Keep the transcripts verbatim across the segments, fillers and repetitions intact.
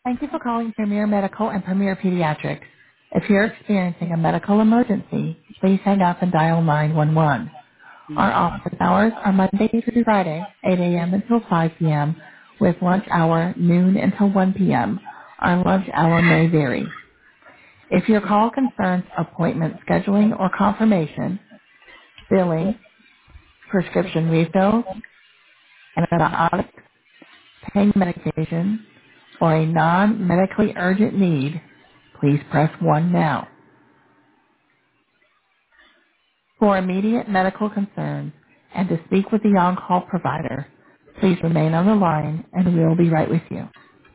Thank you for calling Premier Medical and Premier Pediatrics. If you're experiencing a medical emergency, please hang up and dial nine one one. Our office hours are Monday through Friday, eight a.m. until five p.m., with lunch hour noon until one p.m. Our lunch hour may vary. If your call concerns appointment scheduling or confirmation, billing, prescription refills, antibiotics, pain medication, or a non-medically urgent need, please press one now. For immediate medical concerns and to speak with the on-call provider, please remain on the line and we will be right with you.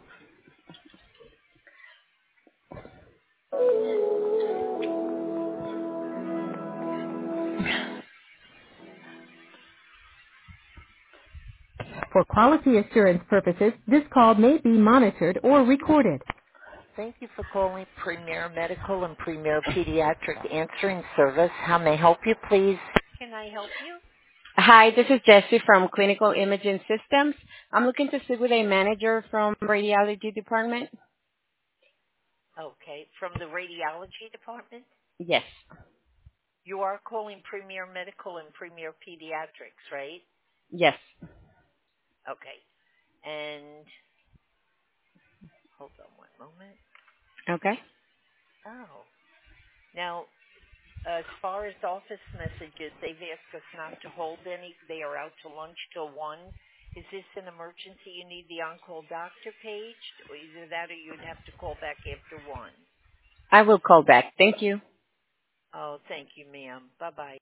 For quality assurance purposes, this call may be monitored or recorded. Thank you for calling Premier Medical and Premier Pediatric Answering Service. How may I help you, please? Can I help you? Hi, this is Jessie from Clinical Imaging Systems. I'm looking to speak with a manager from radiology department. Okay, from the radiology department? Yes. You are calling Premier Medical and Premier Pediatrics, right? Yes. Okay. And hold on one moment. Okay. Oh. Now, as far as office messages, they've asked us not to hold any. They are out to lunch till one. Is this an emergency? You need the on-call doctor paged? Or either that or you'd have to call back after one. I will call back. Thank you. Oh, thank you, ma'am. Bye-bye.